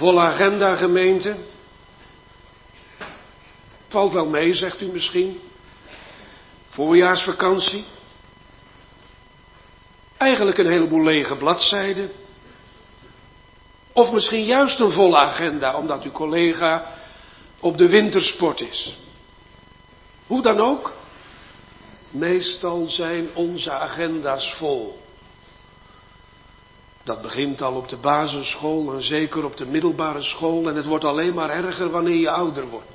Volle agenda, gemeente. Valt wel mee, zegt u misschien. Voorjaarsvakantie. Eigenlijk een heleboel lege bladzijden. Of misschien juist een volle agenda, omdat uw collega op de wintersport is. Hoe dan ook, meestal zijn onze agenda's vol. Dat begint al op de basisschool en zeker op de middelbare school en het wordt alleen maar erger wanneer je ouder wordt.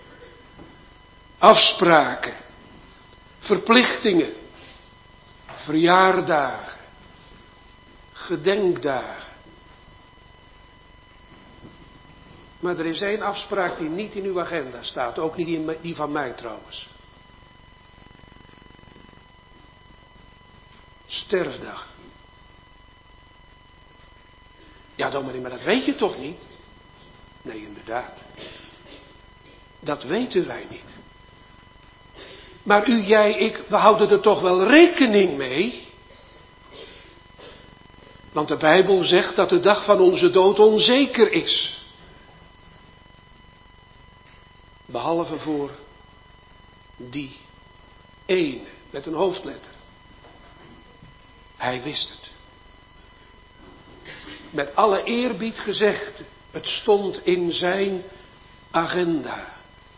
Afspraken, verplichtingen, verjaardagen, gedenkdagen. Maar er is één afspraak die niet in uw agenda staat, ook niet in die van mij trouwens. Sterfdag. Ja, dominee, maar dat weet je toch niet? Nee, inderdaad. Dat weten wij niet. Maar u, jij, ik, we houden er toch wel rekening mee? Want de Bijbel zegt dat de dag van onze dood onzeker is. Behalve voor die ene, met een hoofdletter. Hij wist het. Met alle eerbied gezegd, het stond in zijn agenda.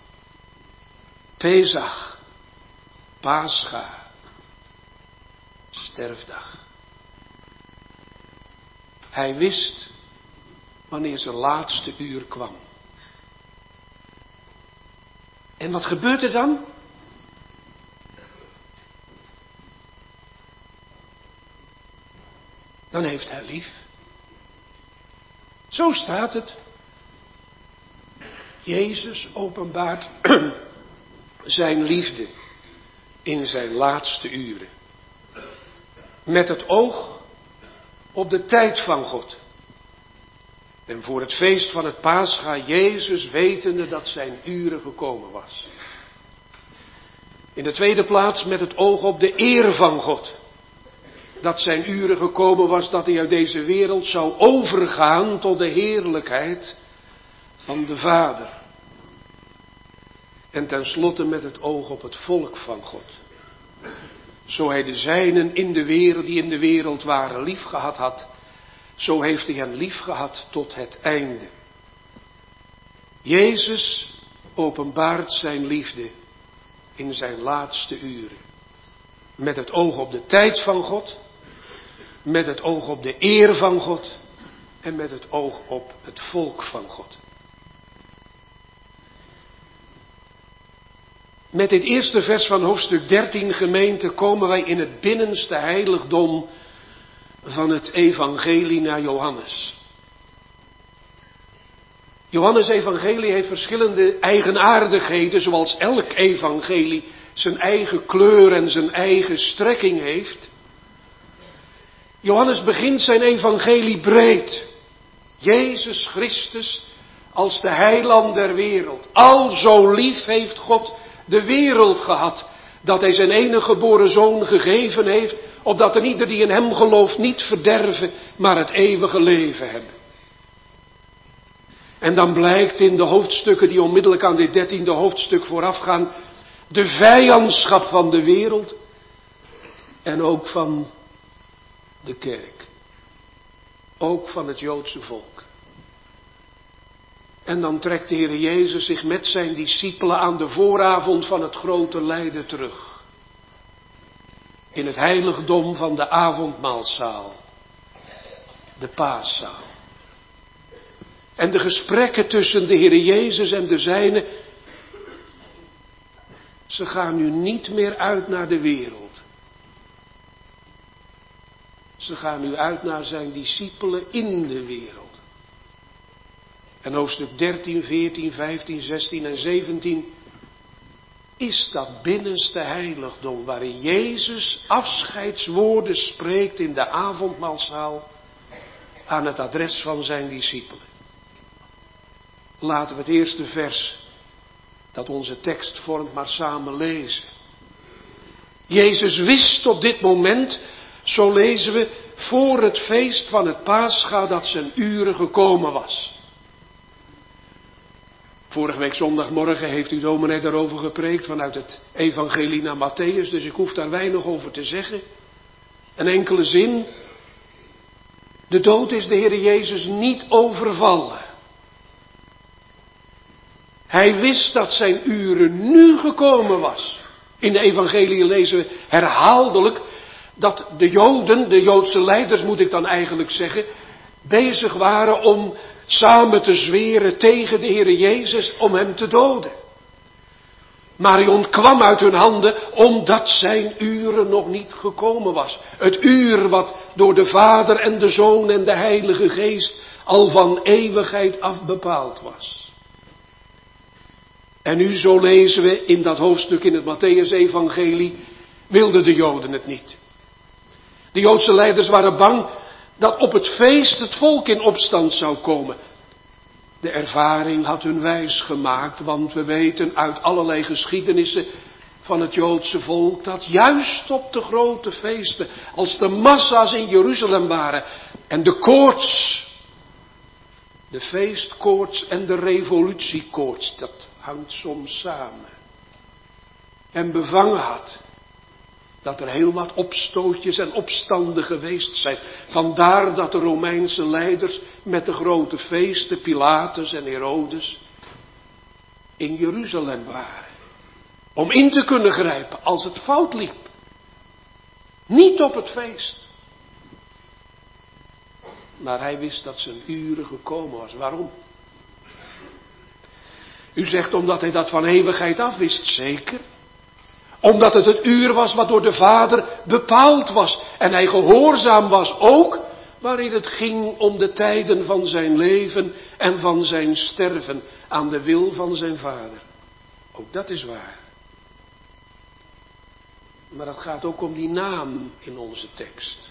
Pesach, Pascha, sterfdag. Hij wist wanneer zijn laatste uur kwam. En wat gebeurt er dan? Dan heeft hij lief. Zo staat het. Jezus openbaart zijn liefde in zijn laatste uren. Met het oog op de tijd van God. En voor het feest van het Pascha, Jezus wetende dat zijn uren gekomen was. In de tweede plaats met het oog op de eer van God. Dat zijn uren gekomen was dat hij uit deze wereld zou overgaan tot de heerlijkheid van de Vader. En tenslotte met het oog op het volk van God. Zo hij de zijnen in de wereld, die in de wereld waren, lief gehad had. Zo heeft hij hen lief gehad tot het einde. Jezus openbaart zijn liefde in zijn laatste uren. Met het oog op de tijd van God. Met het oog op de eer van God. En met het oog op het volk van God. Met dit eerste vers van hoofdstuk 13, gemeente, komen wij in het binnenste heiligdom van het evangelie naar Johannes. Johannes' evangelie heeft verschillende eigenaardigheden, zoals elk evangelie zijn eigen kleur en zijn eigen strekking heeft. Johannes begint zijn evangelie breed. Jezus Christus als de heiland der wereld. Al zo lief heeft God de wereld gehad, dat hij zijn enige geboren zoon gegeven heeft, opdat er ieder die in hem gelooft niet verderven, maar het eeuwige leven hebben. En dan blijkt in de hoofdstukken die onmiddellijk aan dit 13e hoofdstuk voorafgaan, de vijandschap van de wereld en ook van de kerk. Ook van het Joodse volk. En dan trekt de Heer Jezus zich met zijn discipelen aan de vooravond van het grote lijden terug. In het heiligdom van de avondmaalzaal. De paaszaal. En de gesprekken tussen de Heer Jezus en de zijnen, ze gaan nu niet meer uit naar de wereld. Ze gaan nu uit naar zijn discipelen in de wereld. En hoofdstuk 13, 14, 15, 16 en 17 is dat binnenste heiligdom waarin Jezus afscheidswoorden spreekt in de avondmaalzaal aan het adres van zijn discipelen. Laten we het eerste vers dat onze tekst vormt maar samen lezen. Jezus wist op dit moment, zo lezen we, voor het feest van het Pascha dat zijn uren gekomen was. Vorige week zondagmorgen heeft u dominee daarover gepreekt vanuit het evangelie naar Mattheüs, dus ik hoef daar weinig over te zeggen. Een enkele zin. De dood is de Heer Jezus niet overvallen. Hij wist dat zijn uren nu gekomen was. In de evangelie lezen we herhaaldelijk dat de Joden, de Joodse leiders moet ik dan eigenlijk zeggen, bezig waren om samen te zweren tegen de Heer Jezus om hem te doden. Maar hij ontkwam uit hun handen omdat zijn uren nog niet gekomen was. Het uur wat door de Vader en de Zoon en de Heilige Geest al van eeuwigheid af bepaald was. En nu, zo lezen we in dat hoofdstuk in het Mattheüs-evangelie, wilden de Joden het niet. De Joodse leiders waren bang dat op het feest het volk in opstand zou komen. De ervaring had hun wijs gemaakt, want we weten uit allerlei geschiedenissen van het Joodse volk dat juist op de grote feesten, als de massa's in Jeruzalem waren en de koorts, de feestkoorts en de revolutiekoorts, dat hangt soms samen, en bevangen had, dat er heel wat opstootjes en opstanden geweest zijn. Vandaar dat de Romeinse leiders met de grote feesten, Pilatus en Herodes, in Jeruzalem waren. Om in te kunnen grijpen als het fout liep. Niet op het feest. Maar hij wist dat zijn uren gekomen was. Waarom? U zegt omdat hij dat van eeuwigheid af wist, zeker. Omdat het uur was wat door de Vader bepaald was. En hij gehoorzaam was ook waarin het ging om de tijden van zijn leven en van zijn sterven aan de wil van zijn Vader. Ook dat is waar. Maar het gaat ook om die naam in onze tekst.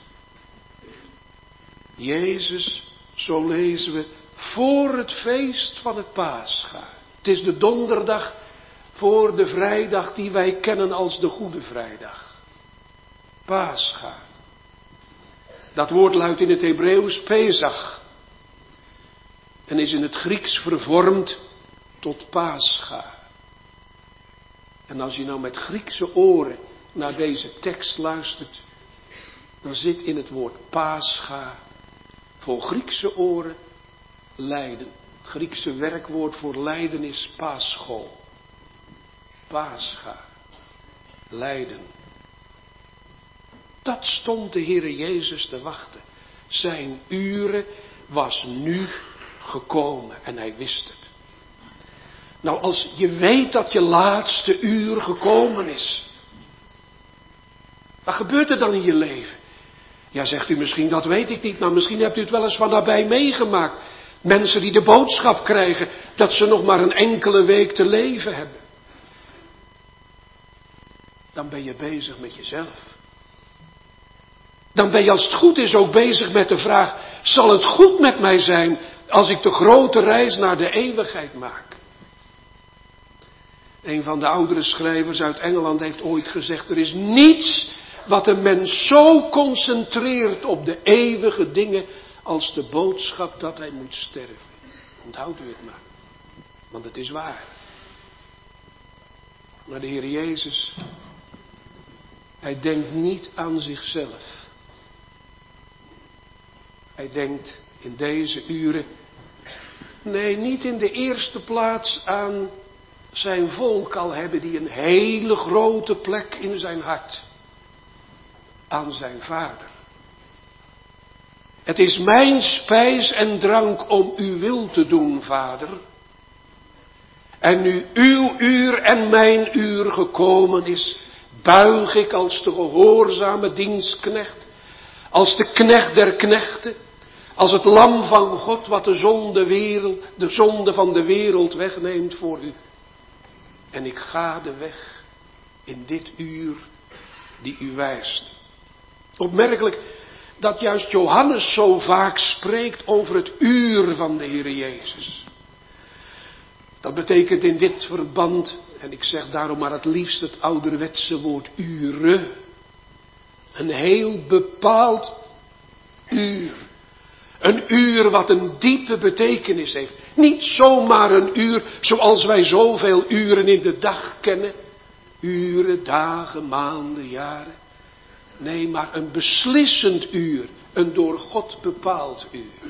Jezus, zo lezen we, voor het feest van het Pascha. Het is de donderdag voor de vrijdag die wij kennen als de Goede Vrijdag. Pascha. Dat woord luidt in het Hebreeuws Pesach. En is in het Grieks vervormd tot Pascha. En als je nou met Griekse oren naar deze tekst luistert, dan zit in het woord Pascha voor Griekse oren lijden. Het Griekse werkwoord voor lijden is pascho. Pascha. Lijden. Dat stond de Heere Jezus te wachten. Zijn uren was nu gekomen en hij wist het. Nou, als je weet dat je laatste uur gekomen is, wat gebeurt er dan in je leven? Ja, zegt u misschien, dat weet ik niet, maar misschien hebt u het wel eens van nabij meegemaakt. Mensen die de boodschap krijgen dat ze nog maar een enkele week te leven hebben. Dan ben je bezig met jezelf. Dan ben je als het goed is ook bezig met de vraag, zal het goed met mij zijn als ik de grote reis naar de eeuwigheid maak? Een van de oudere schrijvers uit Engeland heeft ooit gezegd, er is niets wat een mens zo concentreert op de eeuwige dingen als de boodschap dat hij moet sterven. Onthoudt u het maar. Want het is waar. Maar de Heer Jezus, hij denkt niet aan zichzelf. Hij denkt in deze uren, nee, niet in de eerste plaats aan zijn volk, al hebben die een hele grote plek in zijn hart. Aan zijn Vader. Het is mijn spijs en drank om uw wil te doen, Vader. En nu uw uur en mijn uur gekomen is, buig ik als de gehoorzame dienstknecht, als de knecht der knechten, als het lam van God wat de zonde van de wereld wegneemt voor u. En ik ga de weg in dit uur die u wijst. Opmerkelijk dat juist Johannes zo vaak spreekt over het uur van de Heer Jezus. Dat betekent in dit verband, en ik zeg daarom maar het liefst het ouderwetse woord uren. Een heel bepaald uur. Een uur wat een diepe betekenis heeft. Niet zomaar een uur zoals wij zoveel uren in de dag kennen. Uren, dagen, maanden, jaren. Nee, maar een beslissend uur. Een door God bepaald uur.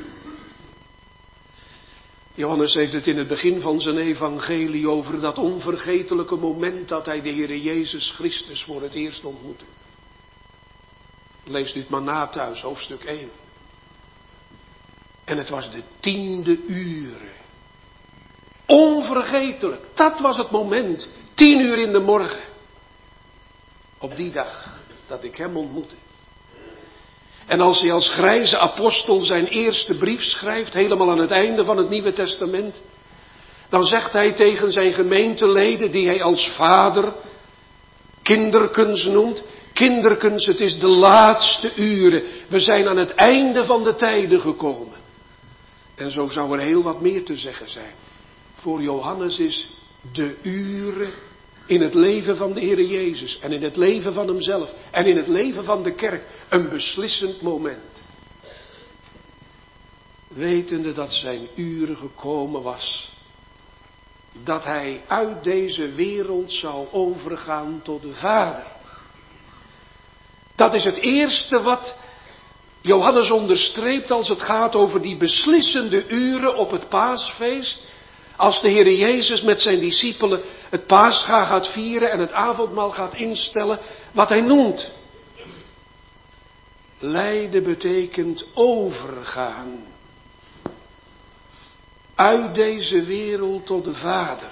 Johannes heeft het in het begin van zijn evangelie over dat onvergetelijke moment dat hij de Heere Jezus Christus voor het eerst ontmoette. Leest u het maar na thuis, hoofdstuk 1. En het was de 10e uren. Onvergetelijk. Dat was het moment. 10 uur in de morgen. Op die dag dat ik hem ontmoette. En als hij als grijze apostel zijn eerste brief schrijft, helemaal aan het einde van het Nieuwe Testament, dan zegt hij tegen zijn gemeenteleden, die hij als vader kinderkens noemt, kinderkens, het is de laatste uren. We zijn aan het einde van de tijden gekomen. En zo zou er heel wat meer te zeggen zijn. Voor Johannes is de uren in het leven van de Heere Jezus en in het leven van hemzelf en in het leven van de kerk een beslissend moment. Wetende dat zijn uren gekomen was, dat hij uit deze wereld zou overgaan tot de Vader. Dat is het eerste wat Johannes onderstreept als het gaat over die beslissende uren op het paasfeest. Als de Heere Jezus met zijn discipelen het Pascha gaat vieren en het avondmaal gaat instellen, wat hij noemt. Lijden betekent overgaan. Uit deze wereld tot de Vader.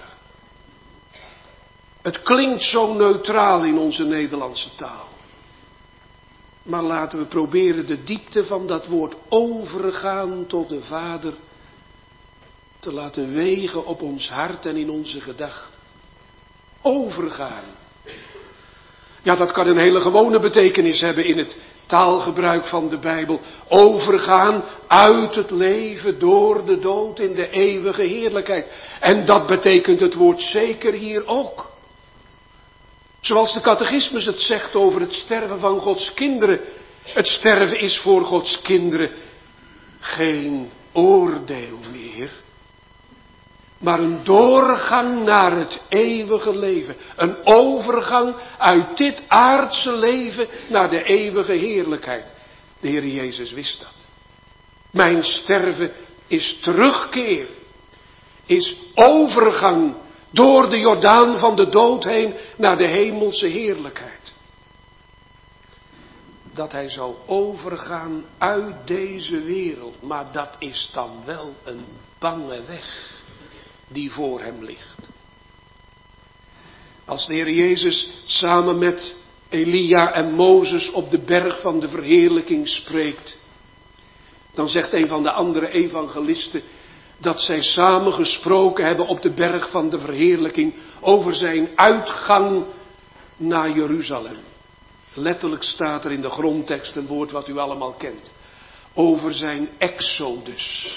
Het klinkt zo neutraal in onze Nederlandse taal. Maar laten we proberen de diepte van dat woord overgaan tot de Vader te laten wegen op ons hart en in onze gedachten. Overgaan. Ja, dat kan een hele gewone betekenis hebben in het taalgebruik van de Bijbel. Overgaan uit het leven door de dood in de eeuwige heerlijkheid. En dat betekent het woord zeker hier ook. Zoals de catechismus het zegt over het sterven van Gods kinderen. Het sterven is voor Gods kinderen geen oordeel meer. Maar een doorgang naar het eeuwige leven. Een overgang uit dit aardse leven naar de eeuwige heerlijkheid. De Heer Jezus wist dat. Mijn sterven is terugkeer. Is overgang door de Jordaan van de dood heen naar de hemelse heerlijkheid. Dat hij zou overgaan uit deze wereld. Maar dat is dan wel een bange weg die voor hem ligt. Als de Heer Jezus samen met Elia en Mozes op de berg van de verheerlijking spreekt, dan zegt een van de andere evangelisten dat zij samen gesproken hebben op de berg van de verheerlijking over zijn uitgang naar Jeruzalem. Letterlijk staat er in de grondtekst een woord wat u allemaal kent. Over zijn exodus.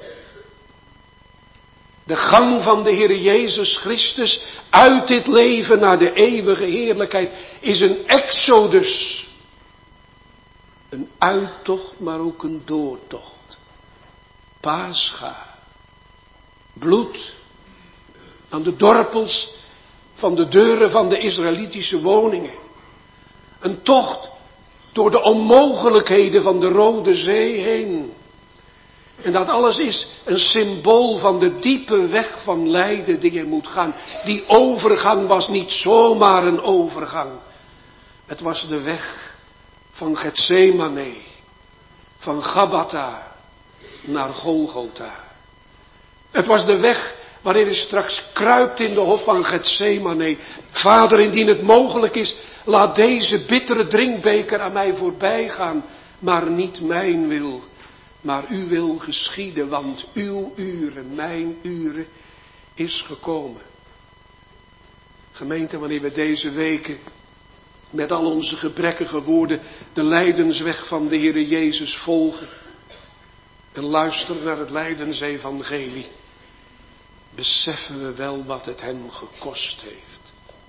De gang van de Heer Jezus Christus uit dit leven naar de eeuwige heerlijkheid is een exodus. Een uittocht, maar ook een doortocht. Pascha. Bloed aan de dorpels van de deuren van de Israëlitische woningen. Een tocht door de onmogelijkheden van de Rode Zee heen. En dat alles is een symbool van de diepe weg van lijden die je moet gaan. Die overgang was niet zomaar een overgang. Het was de weg van Getsemane, van Gabbatha naar Golgotha. Het was de weg waarin hij straks kruipt in de hof van Getsemane. Vader, indien het mogelijk is, laat deze bittere drinkbeker aan mij voorbij gaan. Maar niet mijn wil, maar uw wil geschieden, want uw uren, mijn uren, is gekomen. Gemeente, wanneer we deze weken met al onze gebrekkige woorden de lijdensweg van de Heere Jezus volgen en luisteren naar het lijdensevangelie, beseffen we wel wat het hem gekost heeft.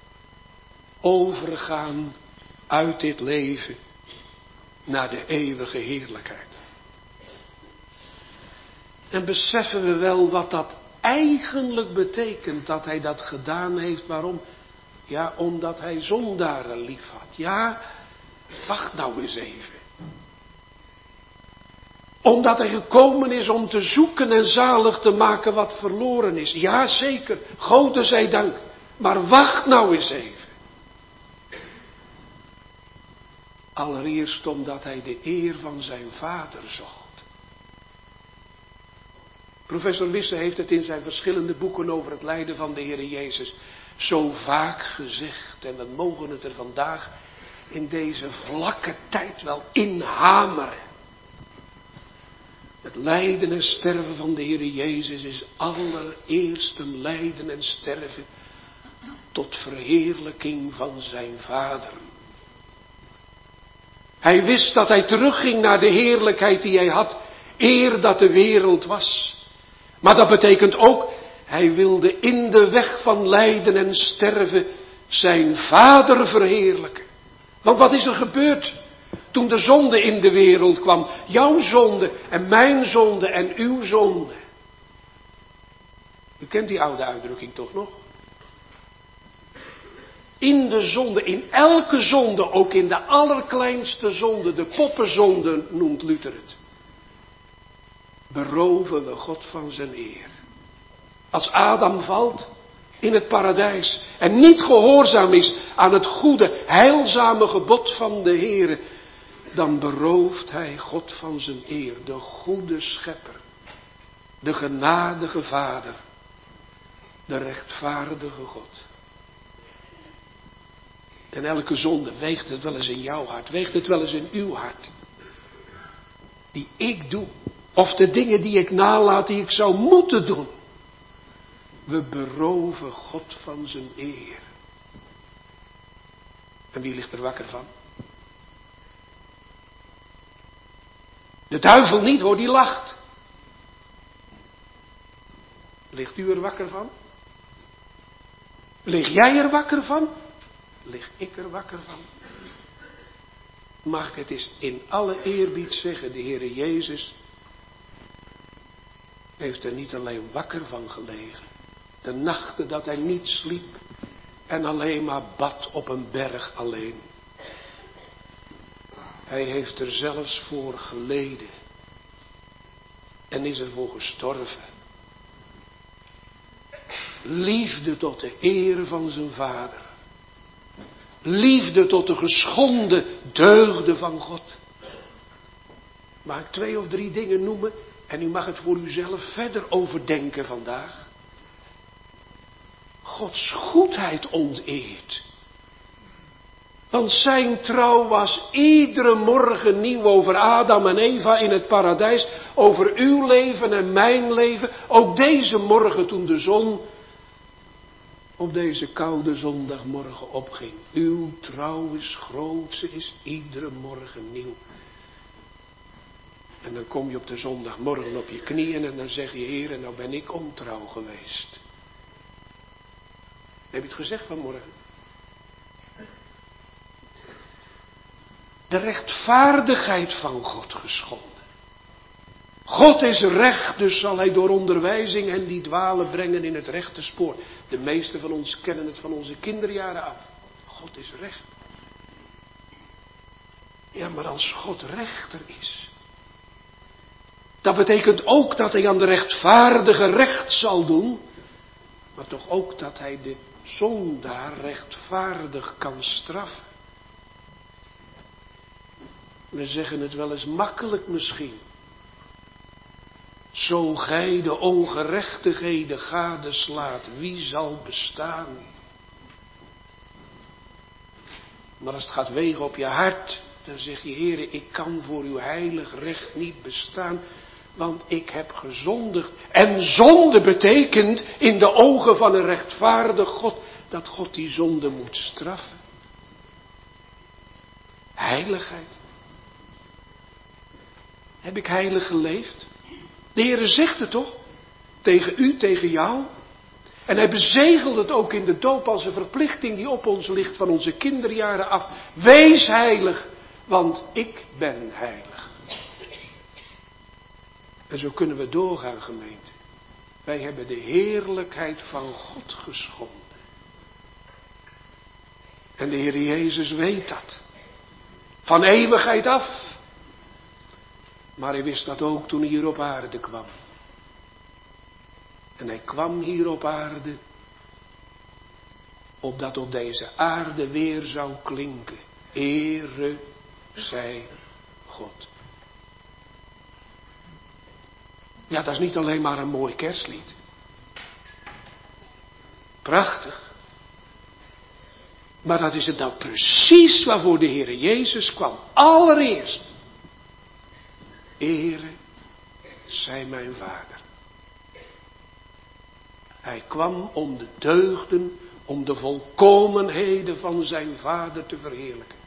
Overgaan uit dit leven naar de eeuwige heerlijkheid. En beseffen we wel wat dat eigenlijk betekent dat hij dat gedaan heeft. Waarom? Ja, omdat hij zondaren lief had. Ja, wacht nou eens even. Omdat hij gekomen is om te zoeken en zalig te maken wat verloren is. Ja, zeker. Gode zij dank. Maar wacht nou eens even. Allereerst omdat hij de eer van zijn vader zocht. Professor Wisse heeft het in zijn verschillende boeken over het lijden van de Heer Jezus zo vaak gezegd. En we mogen het er vandaag in deze vlakke tijd wel inhameren. Het lijden en sterven van de Heer Jezus is allereerst een lijden en sterven tot verheerlijking van zijn Vader. Hij wist dat hij terugging naar de heerlijkheid die hij had, eer dat de wereld was. Maar dat betekent ook, hij wilde in de weg van lijden en sterven zijn Vader verheerlijken. Want wat is er gebeurd toen de zonde in de wereld kwam? Jouw zonde en mijn zonde en uw zonde. U kent die oude uitdrukking toch nog? In de zonde, in elke zonde, ook in de allerkleinste zonde, de poppenzonde noemt Luther het, beroven we God van zijn eer. Als Adam valt in het paradijs en niet gehoorzaam is aan het goede, heilzame gebod van de Heere, dan berooft hij God van zijn eer, de goede schepper, de genadige Vader, de rechtvaardige God. En elke zonde, weegt het wel eens in jouw hart, weegt het wel eens in uw hart, die ik doe, of de dingen die ik nalaat, die ik zou moeten doen. We beroven God van zijn eer. En wie ligt er wakker van? De duivel niet hoor, die lacht. Ligt u er wakker van? Lig jij er wakker van? Lig ik er wakker van? Mag ik het eens in alle eerbied zeggen, de Heere Jezus heeft er niet alleen wakker van gelegen. De nachten dat hij niet sliep en alleen maar bad op een berg alleen. Hij heeft er zelfs voor geleden en is ervoor gestorven. Liefde tot de eer van zijn Vader. Liefde tot de geschonden deugden van God. Mag ik 2 of 3 dingen noemen en u mag het voor uzelf verder overdenken vandaag. Gods goedheid onteert. Want zijn trouw was iedere morgen nieuw over Adam en Eva in het paradijs. Over uw leven en mijn leven. Ook deze morgen toen de zon op deze koude zondagmorgen opging. Uw trouw is groot, ze is iedere morgen nieuw. En dan kom je op de zondagmorgen op je knieën en dan zeg je, Heer, nou ben ik ontrouw geweest. Heb je het gezegd vanmorgen? De rechtvaardigheid van God geschonden. God is recht, dus zal hij door onderwijzing hen die dwalen brengen in het rechte spoor. De meesten van ons kennen het van onze kinderjaren af. God is recht. Ja, maar als God rechter is, dat betekent ook dat hij aan de rechtvaardige recht zal doen, maar toch ook dat hij de zondaar rechtvaardig kan straffen. We zeggen het wel eens makkelijk misschien. Zo gij de ongerechtigheden gadeslaat, wie zal bestaan? Maar als het gaat wegen op je hart, dan zeg je, Heere, ik kan voor uw heilig recht niet bestaan, want ik heb gezondigd. En zonde betekent in de ogen van een rechtvaardig God, dat God die zonde moet straffen. Heiligheid. Heb ik heilig geleefd? De Heere zegt het toch? Tegen u, tegen jou. En hij bezegelt het ook in de doop als een verplichting die op ons ligt van onze kinderjaren af. Wees heilig, want ik ben heilig. En zo kunnen we doorgaan, gemeente. Wij hebben de heerlijkheid van God geschonden. En de Heer Jezus weet dat. Van eeuwigheid af. Maar hij wist dat ook toen hij hier op aarde kwam. En hij kwam hier op aarde, opdat op deze aarde weer zou klinken: Ere zij God. Ja, dat is niet alleen maar een mooi kerstlied. Prachtig. Maar dat is het nou precies waarvoor de Heer Jezus kwam. Allereerst. Ere zij mijn Vader. Hij kwam om de deugden, om de volkomenheden van zijn Vader te verheerlijken.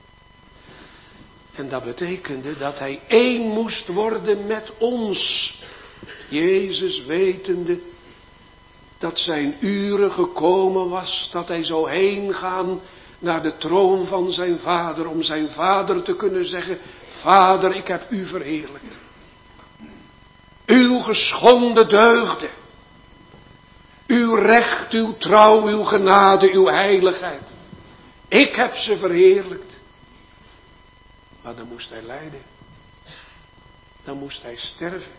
En dat betekende dat hij één moest worden met ons. Jezus wetende dat zijn uren gekomen was, dat hij zou heen gaan naar de troon van zijn Vader, om zijn Vader te kunnen zeggen: Vader, ik heb u verheerlijkt. Uw geschonden deugden, uw recht, uw trouw, uw genade, uw heiligheid. Ik heb ze verheerlijkt. Maar dan moest hij lijden. Dan moest hij sterven.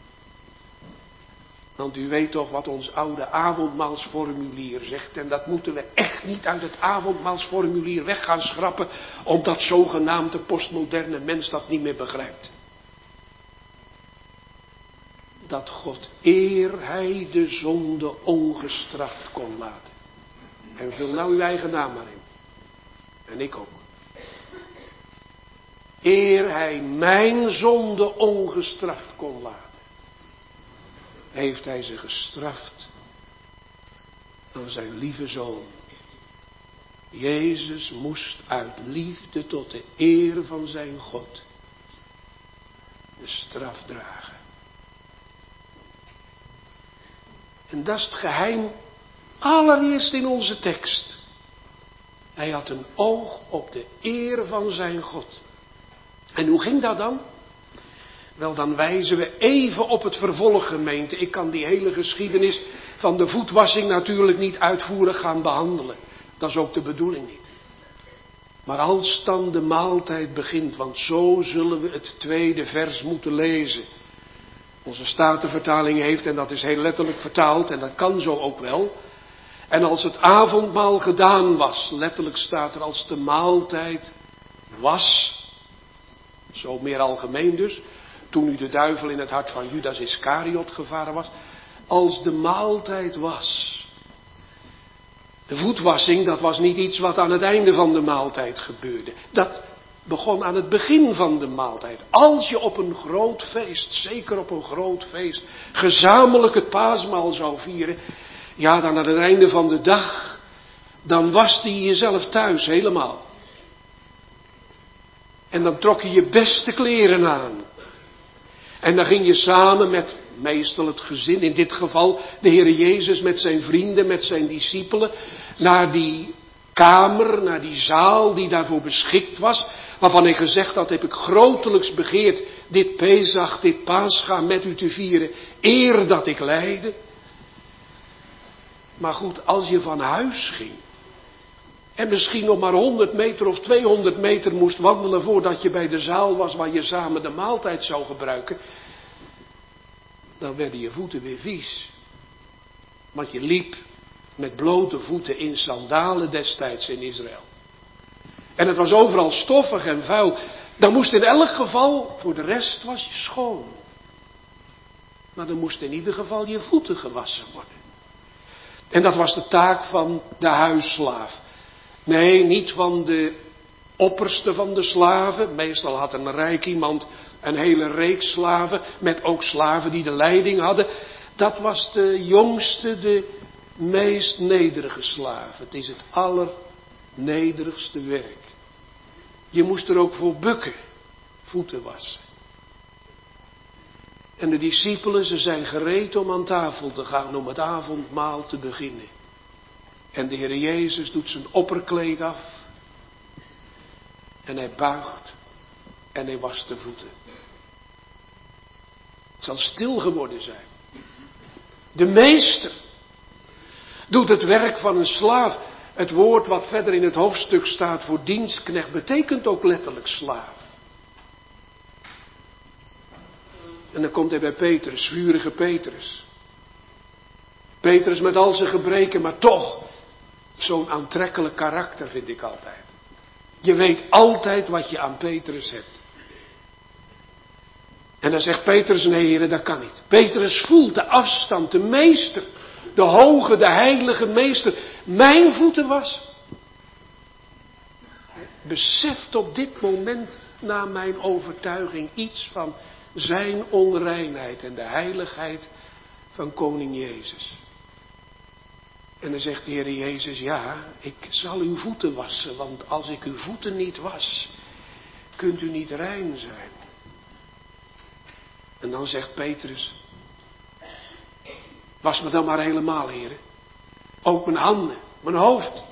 Want u weet toch wat ons oude avondmaalsformulier zegt. En dat moeten we echt niet uit het avondmaalsformulier weg gaan schrappen. Omdat zogenaamde postmoderne mens dat niet meer begrijpt. Dat God, eer hij de zonde ongestraft kon laten. En vul nou uw eigen naam maar in. En ik ook. Eer hij mijn zonde ongestraft kon laten, heeft hij ze gestraft aan zijn lieve zoon. Jezus moest uit liefde tot de eer van zijn God de straf dragen. En dat is het geheim allereerst in onze tekst. Hij had een oog op de eer van zijn God. En hoe ging dat dan? Wel, dan wijzen we even op het vervolg, gemeente. Ik kan die hele geschiedenis van de voetwassing natuurlijk niet uitvoerig gaan behandelen. Dat is ook de bedoeling niet. Maar als dan de maaltijd begint, want zo zullen we het tweede vers moeten lezen. Onze Statenvertaling heeft, en dat is heel letterlijk vertaald, en dat kan zo ook wel. En als het avondmaal gedaan was, letterlijk staat er als de maaltijd was, zo meer algemeen dus, toen nu de duivel in het hart van Judas Iskariot gevaren was, als de maaltijd was. De voetwassing, dat was niet iets wat aan het einde van de maaltijd gebeurde. Dat begon aan het begin van de maaltijd. Als je op een groot feest, zeker op een groot feest, gezamenlijk het paasmaal zou vieren, ja, dan aan het einde van de dag, dan waste je jezelf thuis helemaal. En dan trok je je beste kleren aan. En dan ging je samen met meestal het gezin, in dit geval de Heer Jezus met zijn vrienden, met zijn discipelen, naar die kamer, naar die zaal die daarvoor beschikt was, waarvan hij gezegd had: heb ik grotelijks begeerd dit Pesach, dit Pascha met u te vieren, eer dat ik lijde. Maar goed, als je van huis ging, en misschien nog maar 100 meter of 200 meter moest wandelen voordat je bij de zaal was waar je samen de maaltijd zou gebruiken, dan werden je voeten weer vies. Want je liep met blote voeten in sandalen destijds in Israël. En het was overal stoffig en vuil. Dan moest in elk geval, voor de rest was je schoon. Maar dan moest in ieder geval je voeten gewassen worden. En dat was de taak van de huisslaaf. Nee, niet van de opperste van de slaven. Meestal had een rijk iemand een hele reeks slaven, met ook slaven die de leiding hadden. Dat was de jongste, de meest nederige slaaf. Het is het allernederigste werk. Je moest er ook voor bukken, voeten wassen. En de discipelen, ze zijn gereed om aan tafel te gaan, om het avondmaal te beginnen. En de Heer Jezus doet zijn opperkleed af. En hij buigt en hij wast de voeten. Het zal stil geworden zijn. De meester doet het werk van een slaaf. Het woord wat verder in het hoofdstuk staat voor dienstknecht betekent ook letterlijk slaaf. En dan komt hij bij Petrus, vurige Petrus. Petrus met al zijn gebreken, maar toch zo'n aantrekkelijk karakter vind ik altijd. Je weet altijd wat je aan Petrus hebt. En dan zegt Petrus, nee heren, dat kan niet. Petrus voelt de afstand, de meester, de hoge, de heilige meester, mijn voeten was. Beseft op dit moment, na mijn overtuiging, iets van zijn onreinheid en de heiligheid van koning Jezus. En dan zegt de Heer Jezus, ja, ik zal uw voeten wassen, want als ik uw voeten niet was, kunt u niet rein zijn. En dan zegt Petrus, was me dan maar helemaal, heren. Ook mijn handen, mijn hoofd.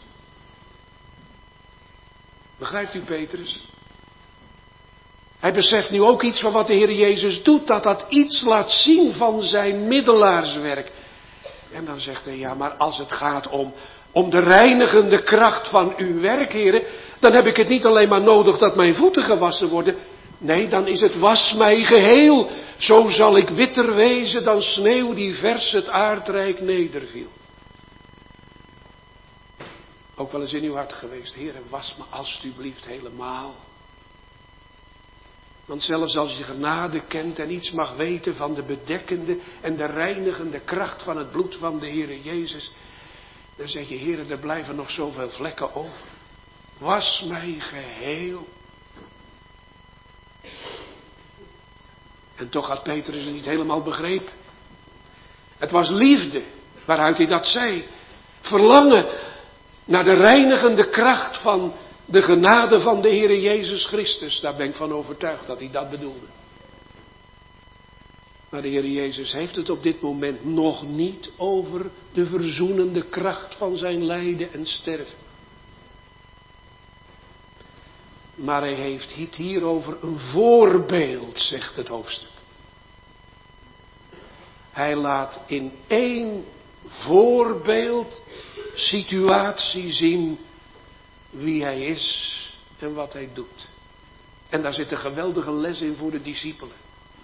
Begrijpt u, Petrus? Hij beseft nu ook iets van wat de Heer Jezus doet, dat dat iets laat zien van zijn middelaarswerk. En dan zegt hij, ja, maar als het gaat om de reinigende kracht van uw werk, heren, dan heb ik het niet alleen maar nodig dat mijn voeten gewassen worden. Nee, dan is het was mij geheel. Zo zal ik witter wezen dan sneeuw die vers het aardrijk nederviel. Ook wel eens in uw hart geweest, heren, was me alstublieft helemaal. Want zelfs als je genade kent en iets mag weten van de bedekkende en de reinigende kracht van het bloed van de Heere Jezus, dan zeg je, heren, er blijven nog zoveel vlekken over. Was mij geheel. En toch had Petrus het niet helemaal begrepen. Het was liefde waaruit hij dat zei. Verlangen naar de reinigende kracht van de genade van de Heere Jezus Christus. Daar ben ik van overtuigd dat hij dat bedoelde. Maar de Heere Jezus heeft het op dit moment nog niet over de verzoenende kracht van zijn lijden en sterven. Maar hij heeft het hier over een voorbeeld, zegt het hoofdstuk. Hij laat in één voorbeeld situatie zien wie hij is en wat hij doet. En daar zit een geweldige les in voor de discipelen.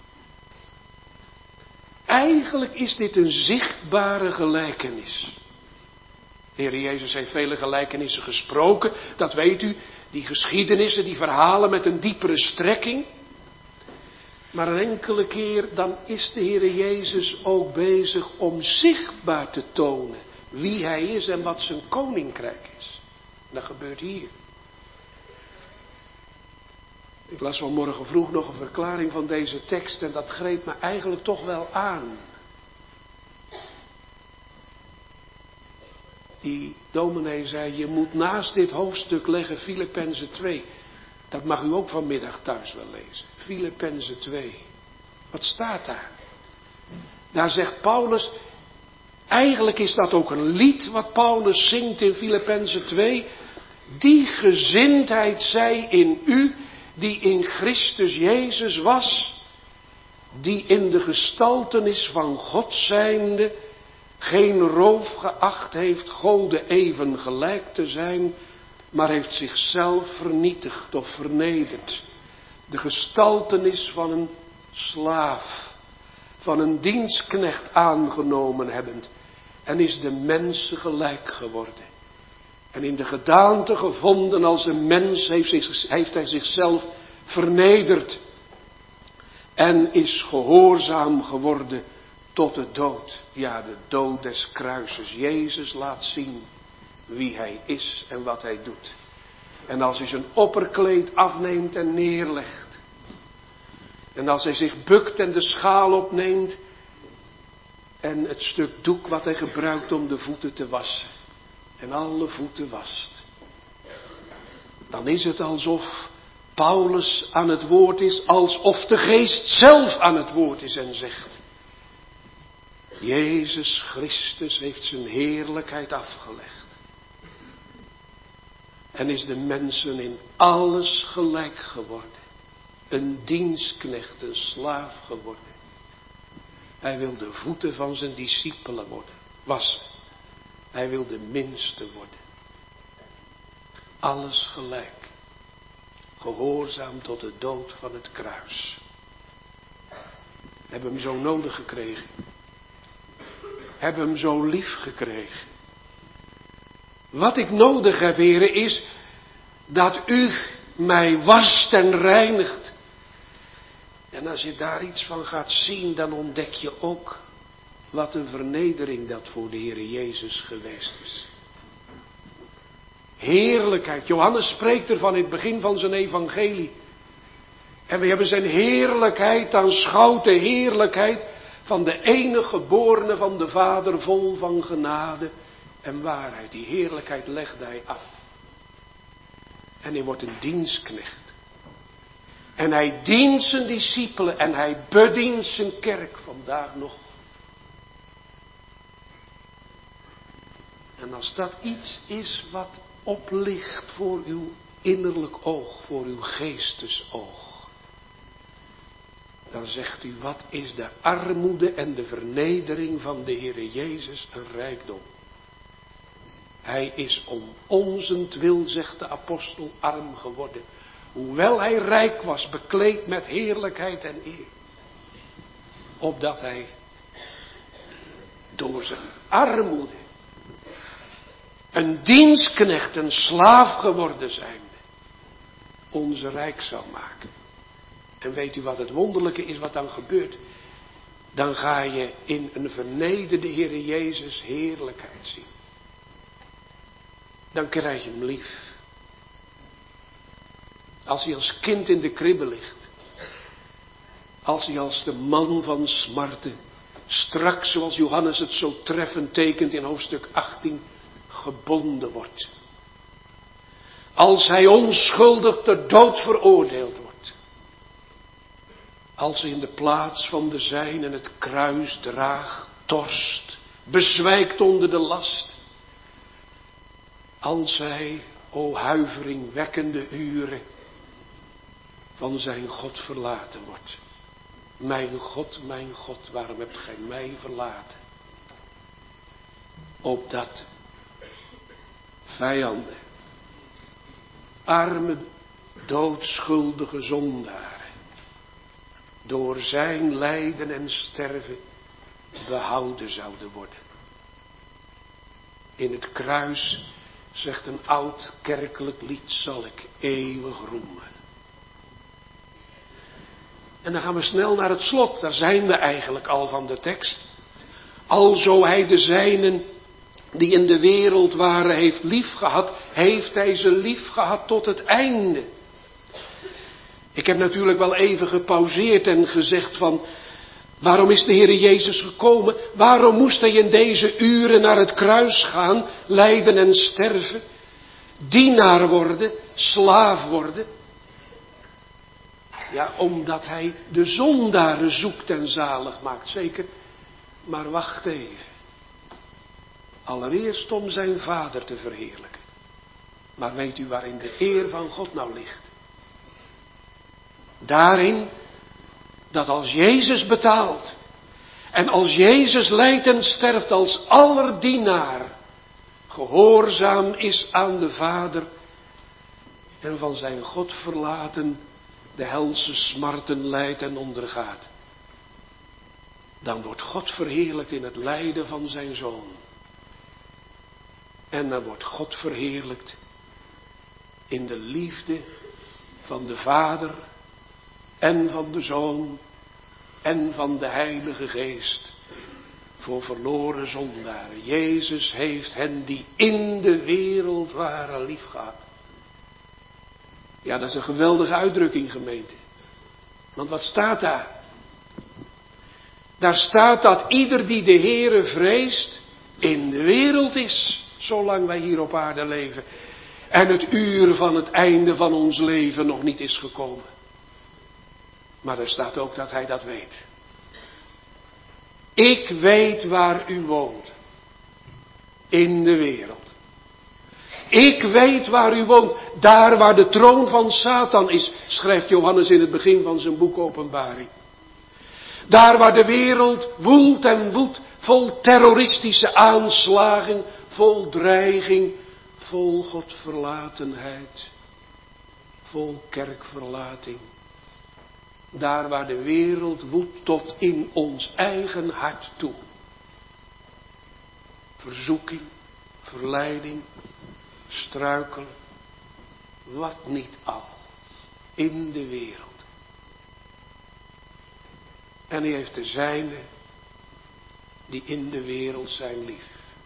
Eigenlijk is dit een zichtbare gelijkenis. De Heer Jezus heeft vele gelijkenissen gesproken, dat weet u. Die geschiedenissen, die verhalen met een diepere strekking. Maar een enkele keer dan is de Heer Jezus ook bezig om zichtbaar te tonen wie hij is en wat zijn koninkrijk is. En dat gebeurt hier. Ik las vanmorgen vroeg nog een verklaring van deze tekst en dat greep me eigenlijk toch wel aan. Die dominee zei, je moet naast dit hoofdstuk leggen Filippenzen 2. Dat mag u ook vanmiddag thuis wel lezen. Filippenzen 2. Wat staat daar? Daar zegt Paulus, eigenlijk is dat ook een lied wat Paulus zingt in Filippenzen 2. Die gezindheid zij in u, die in Christus Jezus was, die in de gestaltenis van God zijnde geen roof geacht heeft Gode even gelijk te zijn, maar heeft zichzelf vernietigd of vernederd. De gestaltenis van een slaaf, van een dienstknecht aangenomen hebbend, en is de mensen gelijk geworden. En in de gedaante gevonden als een mens heeft hij zichzelf vernederd en is gehoorzaam geworden tot de dood. Ja, de dood des kruises. Jezus laat zien wie hij is en wat hij doet. En als hij zijn opperkleed afneemt en neerlegt. En als hij zich bukt en de schaal opneemt. En het stuk doek wat hij gebruikt om de voeten te wassen. En alle voeten wast. Dan is het alsof Paulus aan het woord is. Alsof de geest zelf aan het woord is en zegt. Jezus Christus heeft zijn heerlijkheid afgelegd. En is de mensen in alles gelijk geworden. Een dienstknecht, een slaaf geworden. Hij wil de voeten van zijn discipelen wassen. Hij wil de minste worden. Alles gelijk. Gehoorzaam tot de dood van het kruis. Hebben hem zo nodig gekregen. Hebben hem zo lief gekregen. Wat ik nodig heb, heren, is dat u mij wast en reinigt. En als je daar iets van gaat zien, dan ontdek je ook wat een vernedering dat voor de Heere Jezus geweest is. Heerlijkheid. Johannes spreekt ervan in het begin van zijn evangelie. En we hebben zijn heerlijkheid aanschouwd, de heerlijkheid van de enige geborene van de Vader, vol van genade en waarheid. Die heerlijkheid legde hij af. En hij wordt een dienstknecht. En hij dient zijn discipelen en hij bedient zijn kerk vandaag nog. En als dat iets is wat oplicht voor uw innerlijk oog, voor uw geestesoog, dan zegt u, wat is de armoede en de vernedering van de Heere Jezus een rijkdom. Hij is om onzentwil, zegt de apostel, arm geworden. Hoewel hij rijk was, bekleed met heerlijkheid en eer. Opdat hij door zijn armoede een dienstknecht, een slaaf geworden zijnde, onze rijk zou maken. En weet u wat het wonderlijke is wat dan gebeurt? Dan ga je in een vernederde Heere Jezus heerlijkheid zien. Dan krijg je hem lief. Als hij als kind in de kribbe ligt. Als hij als de man van smarten, straks zoals Johannes het zo treffend tekent in hoofdstuk 18, gebonden wordt. Als hij onschuldig ter dood veroordeeld wordt. Als hij in de plaats van de zijnen het kruis draagt, torst, bezwijkt onder de last. Als hij, o huiveringwekkende uren, van zijn God verlaten wordt. Mijn God, waarom hebt gij mij verlaten? Opdat vijanden, arme, doodschuldige zondaren, door zijn lijden en sterven behouden zouden worden. In het kruis, zegt een oud kerkelijk lied, zal ik eeuwig roemen. En dan gaan we snel naar het slot, daar zijn we eigenlijk al van de tekst. Alzo hij de zijnen die in de wereld waren heeft liefgehad, heeft hij ze liefgehad tot het einde. Ik heb natuurlijk wel even gepauzeerd en gezegd van, waarom is de Heere Jezus gekomen? Waarom moest hij in deze uren naar het kruis gaan, lijden en sterven, dienaar worden, slaaf worden? Ja, omdat hij de zondaren zoekt en zalig maakt, zeker. Maar wacht even. Allereerst om zijn Vader te verheerlijken. Maar weet u waarin de eer van God nou ligt? Daarin dat als Jezus betaalt en als Jezus lijdt en sterft als allerdienaar, gehoorzaam is aan de Vader en van zijn God verlaten de helse smarten lijdt en ondergaat. Dan wordt God verheerlijkt in het lijden van zijn Zoon. En dan wordt God verheerlijkt in de liefde van de Vader en van de Zoon en van de Heilige Geest voor verloren zondaren. Jezus heeft hen die in de wereld waren liefgehad. Ja, dat is een geweldige uitdrukking, gemeente. Want wat staat daar? Daar staat dat ieder die de Heere vreest in de wereld is, zolang wij hier op aarde leven. En het uur van het einde van ons leven nog niet is gekomen. Maar er staat ook dat hij dat weet. Ik weet waar u woont. In de wereld. Ik weet waar u woont. Daar waar de troon van Satan is, schrijft Johannes in het begin van zijn boek Openbaring. Daar waar de wereld woelt en woedt, vol terroristische aanslagen, vol dreiging, vol Godverlatenheid, vol kerkverlating. Daar waar de wereld woedt tot in ons eigen hart toe. Verzoeking, verleiding, struikelen, wat niet al, in de wereld. En hij heeft de zijnen die in de wereld zijn lief.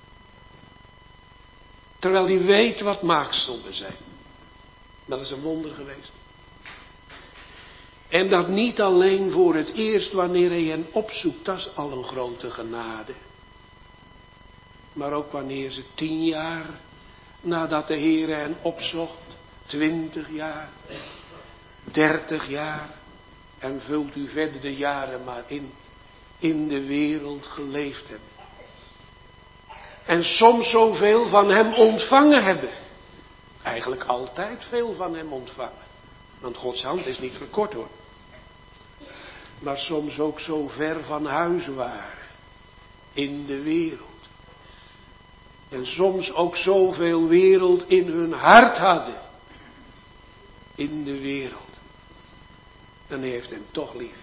Terwijl hij weet wat maaksel we zijn. Dat is een wonder geweest. En dat niet alleen voor het eerst wanneer hij hen opzoekt, dat is al een grote genade. Maar ook wanneer ze 10 jaar nadat de Heer hen opzocht, 20 jaar, 30 jaar, en vult u verder de jaren maar in de wereld geleefd hebben. En soms zoveel van hem ontvangen hebben. Eigenlijk altijd veel van hem ontvangen. Want Gods hand is niet verkort hoor. Maar soms ook zo ver van huis waren. In de wereld. En soms ook zoveel wereld in hun hart hadden. In de wereld. En hij heeft hem toch lief.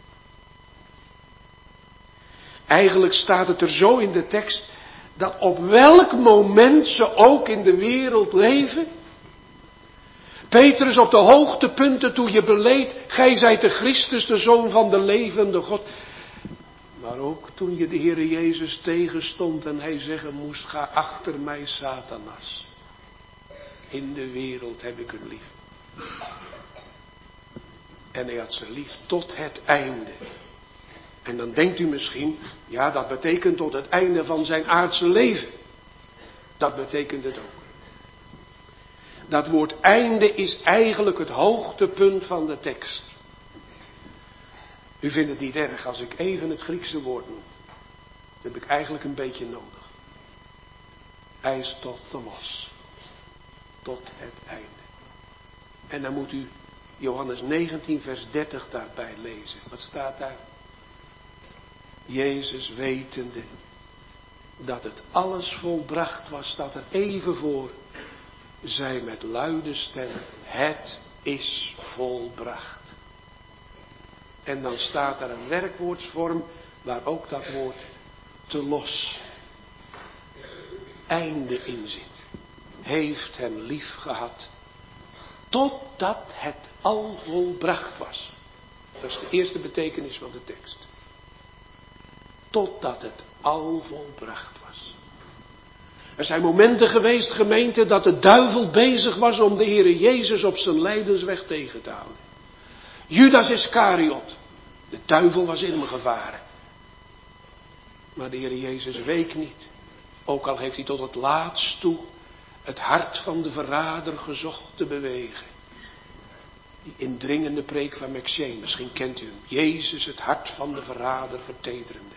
Eigenlijk staat het er zo in de tekst, dat op welk moment ze ook in de wereld leven. Petrus op de hoogtepunten toen je beleed, gij zijt de Christus, de Zoon van de levende God. Maar ook toen je de Heere Jezus tegenstond en hij zeggen moest, ga achter mij Satanas. In de wereld heb ik u lief. En hij had ze lief tot het einde. En dan denkt u misschien, ja dat betekent tot het einde van zijn aardse leven. Dat betekent het ook. Dat woord einde is eigenlijk het hoogtepunt van de tekst. U vindt het niet erg als ik even het Griekse woord noem. Dat heb ik eigenlijk een beetje nodig. Eistotelos. Tot het einde. En dan moet u Johannes 19 vers 30 daarbij lezen. Wat staat daar? Jezus wetende dat het alles volbracht was, dat er even voor zei met luide stem, het is volbracht. En dan staat er een werkwoordsvorm waar ook dat woord telos, einde in zit. Heeft hem lief gehad, totdat het al volbracht was. Dat is de eerste betekenis van de tekst. Totdat het al volbracht was. Er zijn momenten geweest, gemeente, dat de duivel bezig was om de Heere Jezus op zijn lijdensweg tegen te houden. Judas Iscariot, de duivel was in hem gevaren. Maar de Heere Jezus week niet. Ook al heeft hij tot het laatst toe het hart van de verrader gezocht te bewegen. Die indringende preek van McShane, misschien kent u hem. Jezus het hart van de verrader vertederende.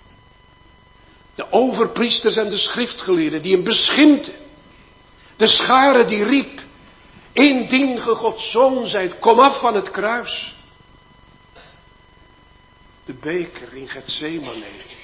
De overpriesters en de schriftgeleerden die hem beschimpten. De schare die riep. Indien ge Gods zoon zijt, kom af van het kruis. De beker in Getsemane.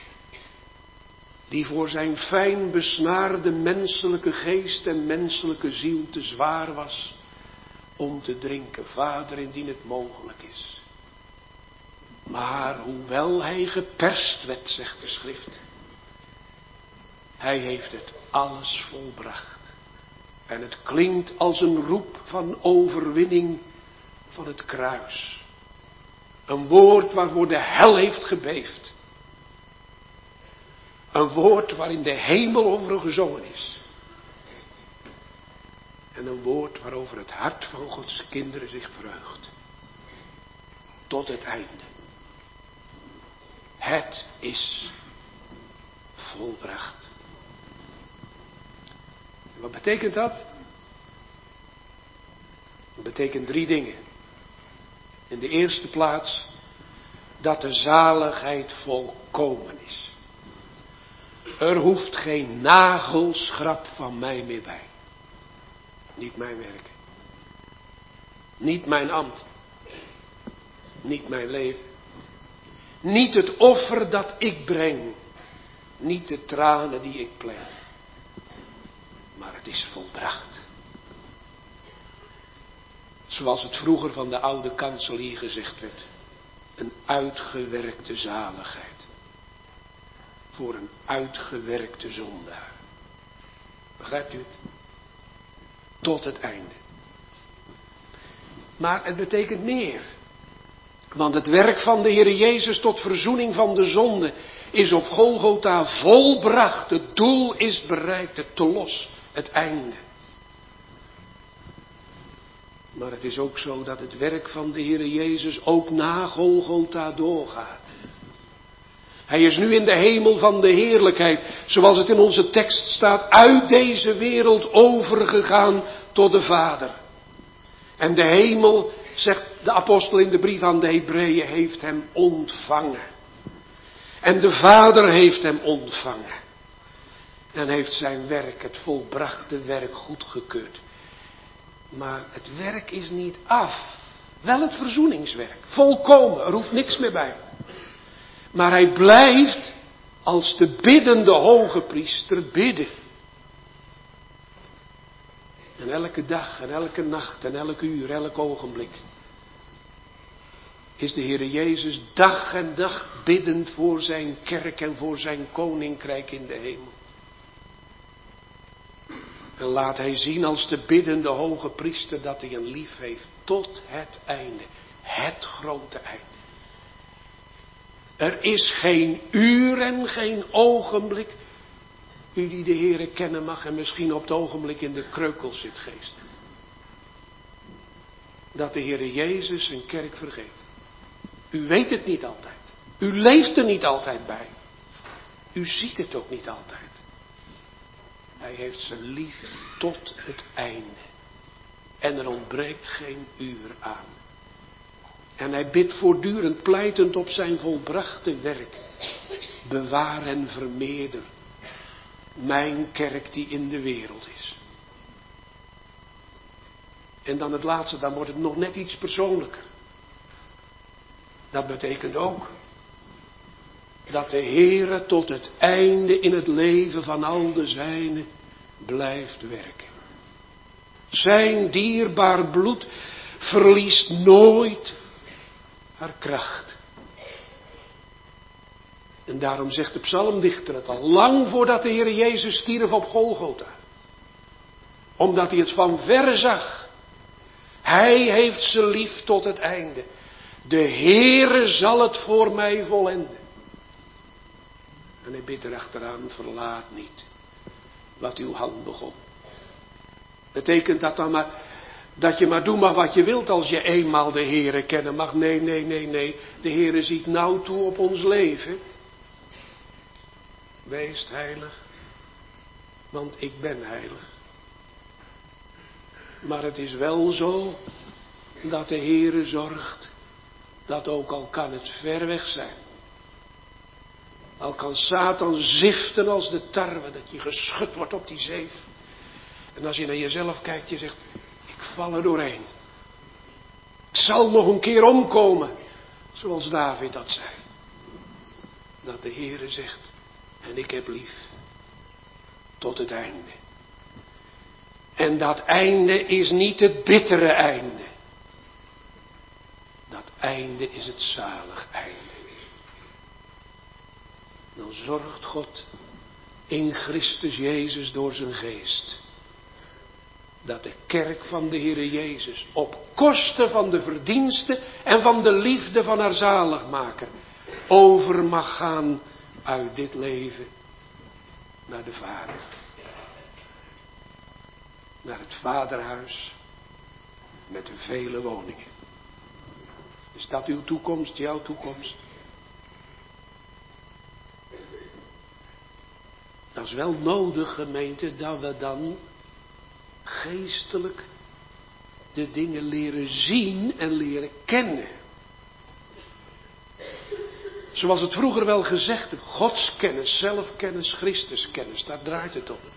Die voor zijn fijn besnaarde menselijke geest en menselijke ziel te zwaar was. Om te drinken, Vader, indien het mogelijk is. Maar hoewel hij geperst werd, zegt de schrift. Hij heeft het alles volbracht. En het klinkt als een roep van overwinning van het kruis. Een woord waarvoor de hel heeft gebeefd. Een woord waarin de hemel over gezongen is. En een woord waarover het hart van Gods kinderen zich verheugt. Tot het einde. Het is volbracht. En wat betekent dat? Dat betekent 3 dingen. In de eerste plaats dat de zaligheid volkomen is. Er hoeft geen nagelschrap van mij meer bij. Niet mijn werk. Niet mijn ambt. Niet mijn leven. Niet het offer dat ik breng. Niet de tranen die ik plen. Maar het is volbracht. Zoals het vroeger van de oude kanselier gezegd werd. Een uitgewerkte zaligheid. Voor een uitgewerkte zondaar. Begrijpt u het? Tot het einde. Maar het betekent meer. Want het werk van de Heer Jezus tot verzoening van de zonde is op Golgotha volbracht. Het doel is bereikt, het telos, het einde. Maar het is ook zo dat het werk van de Heer Jezus ook na Golgotha doorgaat. Hij is nu in de hemel van de heerlijkheid, zoals het in onze tekst staat, uit deze wereld overgegaan tot de Vader. En de hemel, zegt de apostel in de brief aan de Hebreeën, heeft hem ontvangen. En de Vader heeft hem ontvangen. En heeft zijn werk, het volbrachte werk, goedgekeurd. Maar het werk is niet af. Wel het verzoeningswerk. Volkomen, er hoeft niks meer bij. Maar hij blijft als de biddende hoge priester bidden. En elke dag en elke nacht en elk uur, elk ogenblik is de Heere Jezus dag en dag biddend voor zijn kerk en voor zijn koninkrijk in de hemel. En laat hij zien als de biddende hoge priester dat hij hem lief heeft tot het einde. Het grote einde. Er is geen uur en geen ogenblik. U die de Heere kennen mag en misschien op het ogenblik in de kreukels zit geest. Dat de Heere Jezus zijn kerk vergeet. U weet het niet altijd. U leeft er niet altijd bij. U ziet het ook niet altijd. Hij heeft ze lief tot het einde. En er ontbreekt geen uur aan. En hij bidt voortdurend pleitend op zijn volbrachte werk. Bewaar en vermeerder mijn kerk die in de wereld is. En dan het laatste, dan wordt het nog net iets persoonlijker. Dat betekent ook dat de Heere tot het einde in het leven van al de zijnen blijft werken. Zijn dierbaar bloed verliest nooit haar kracht. En daarom zegt de psalmdichter het al lang voordat de Heer Jezus stierf op Golgotha. Omdat hij het van verre zag. Hij heeft ze lief tot het einde. De Heere zal het voor mij volenden. En hij bidt erachteraan, verlaat niet wat uw hand begon. Betekent dat dan maar dat je maar doen mag wat je wilt als je eenmaal de Heere kennen mag? Nee. De Heere ziet nauw toe op ons leven. Wees heilig, want ik ben heilig. Maar het is wel zo dat de Heere zorgt dat ook al kan het ver weg zijn. Al kan Satan ziften als de tarwe, dat je geschud wordt op die zeef. En als je naar jezelf kijkt, je zegt, ik val er doorheen. Ik zal nog een keer omkomen, zoals David dat zei. Dat de Heere zegt, en ik heb lief, tot het einde. En dat einde is niet het bittere einde. Dat einde is het zalig einde. Dan zorgt God in Christus Jezus door zijn geest. Dat de kerk van de Heere Jezus op kosten van de verdiensten en van de liefde van haar zaligmaker over mag gaan uit dit leven naar de Vader. Naar het Vaderhuis met de vele woningen. Is dat uw toekomst, jouw toekomst? Dat is wel nodig, gemeente, dat we dan geestelijk de dingen leren zien en leren kennen. Zoals het vroeger wel gezegd werd, godskennis, zelfkennis, Christuskennis, daar draait het om.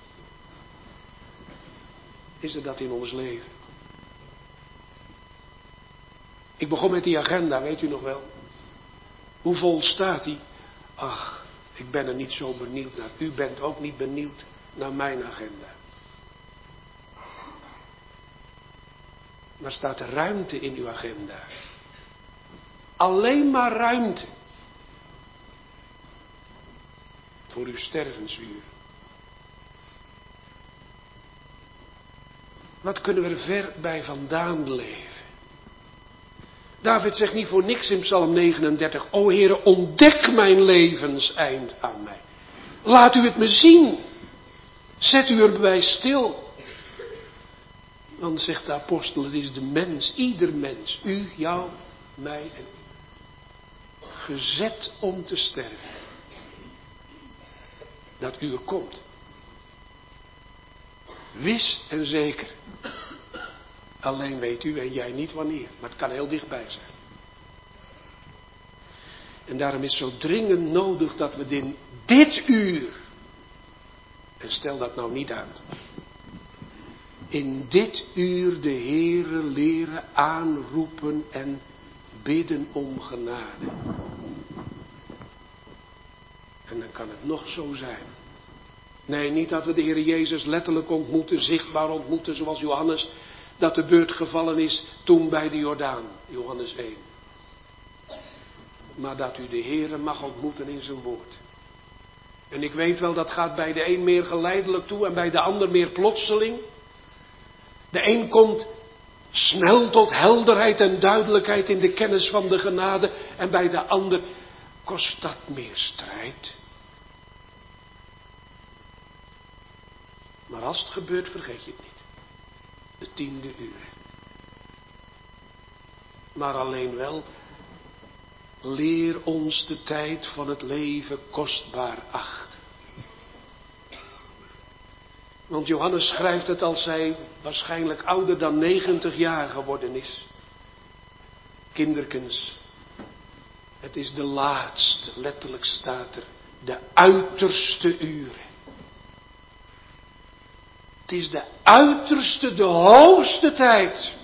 Is er dat in ons leven? Ik begon met die agenda, weet u nog wel? Hoe vol staat die? Ach, ik ben er niet zo benieuwd naar. U bent ook niet benieuwd naar mijn agenda. Maar staat er ruimte in uw agenda? Alleen maar ruimte. Voor uw stervensuur. Wat kunnen we er ver bij vandaan leven? David zegt niet voor niks in Psalm 39. O Heere, ontdek mijn levenseind aan mij. Laat u het me zien. Zet u erbij stil. Want zegt de apostel, het is de mens, ieder mens, u, jou, mij en gezet om te sterven. Dat uur komt. Wis en zeker. Alleen weet u en jij niet wanneer. Maar het kan heel dichtbij zijn. En daarom is het zo dringend nodig dat we in dit uur. En stel dat nou niet uit. In dit uur de Heere leren aanroepen en bidden om genade. En dan kan het nog zo zijn. Nee, niet dat we de Heer Jezus letterlijk ontmoeten, zichtbaar ontmoeten, zoals Johannes, dat de beurt gevallen is toen bij de Jordaan, Johannes 1. Maar dat u de Heere mag ontmoeten in zijn woord. En ik weet wel, dat gaat bij de een meer geleidelijk toe en bij de ander meer plotseling. De een komt snel tot helderheid en duidelijkheid in de kennis van de genade en bij de ander kost dat meer strijd. Maar als het gebeurt, vergeet je het niet. De 10e uur. Maar alleen wel, leer ons de tijd van het leven kostbaar achten. Want Johannes schrijft het als hij waarschijnlijk ouder dan 90 jaar geworden is. Kinderkens, het is de laatste, letterlijk staat er, de uiterste uren. Het is de uiterste, de hoogste tijd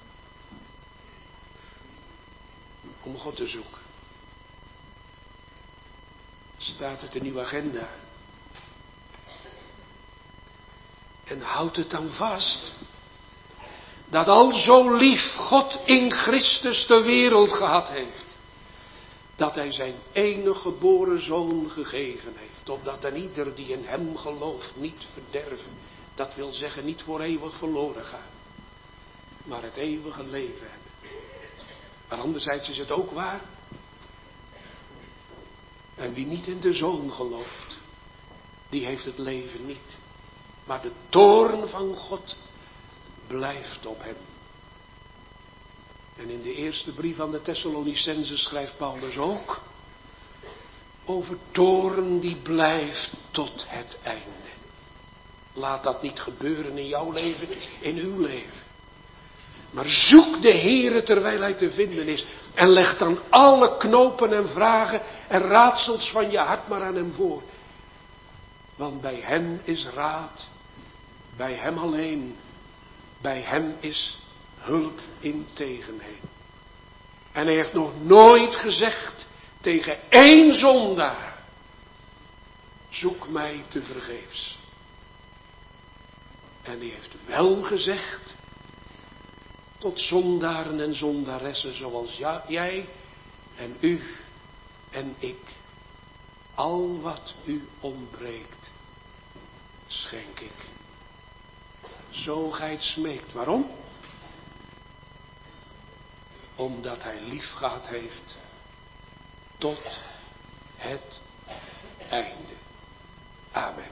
om God te zoeken. Staat het in uw agenda. En houd het dan vast. Dat al zo lief God in Christus de wereld gehad heeft. Dat hij zijn enige geboren zoon gegeven heeft. Opdat en ieder die in hem gelooft niet verderven. Dat wil zeggen niet voor eeuwig verloren gaan. Maar het eeuwige leven hebben. Maar anderzijds is het ook waar. En wie niet in de zoon gelooft. Die heeft het leven niet. Maar de toorn van God blijft op hem. En in de eerste brief aan de Thessalonicenzen schrijft Paulus ook over toorn die blijft tot het einde. Laat dat niet gebeuren in jouw leven, in uw leven. Maar zoek de Heere terwijl hij te vinden is. En leg dan alle knopen en vragen en raadsels van je hart maar aan hem voor. Want bij hem is raad. Bij hem alleen. Bij hem is hulp in tegenheden. En hij heeft nog nooit gezegd tegen één zondaar. Zoek mij te vergeefs. En hij heeft wel gezegd. Tot zondaren en zondaressen zoals jij en u en ik. Al wat u ontbreekt, schenk ik. Zo gij het smeekt. Waarom? Omdat hij lief gehad heeft tot het einde. Amen.